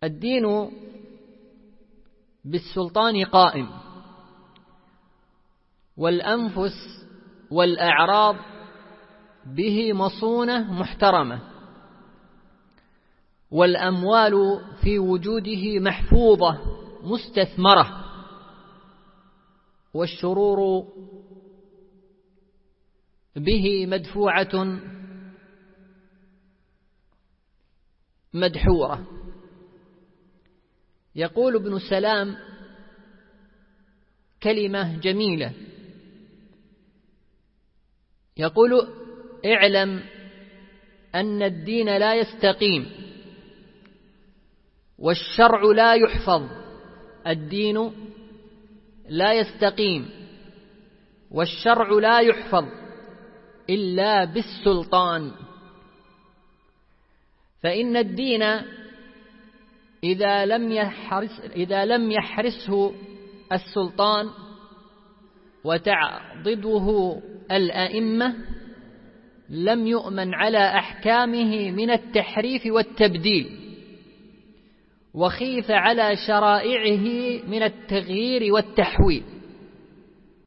الدين بالسلطان قائم، والأنفس والأعراض به مصونة محترمة، والأموال في وجوده محفوظة مستثمرة، والشرور به مدفوعة مدحورة. يقول ابن سلام كلمة جميلة، يقول: اعلم أن الدين لا يستقيم والشرع لا يحفظ. الدين لا يستقيم والشرع لا يحفظ إلا بالسلطان، فإن الدين إذا لم يحرسه السلطان وتعضده الأئمة لم يؤمن على أحكامه من التحريف والتبديل، وخيف على شرائعه من التغيير والتحويل.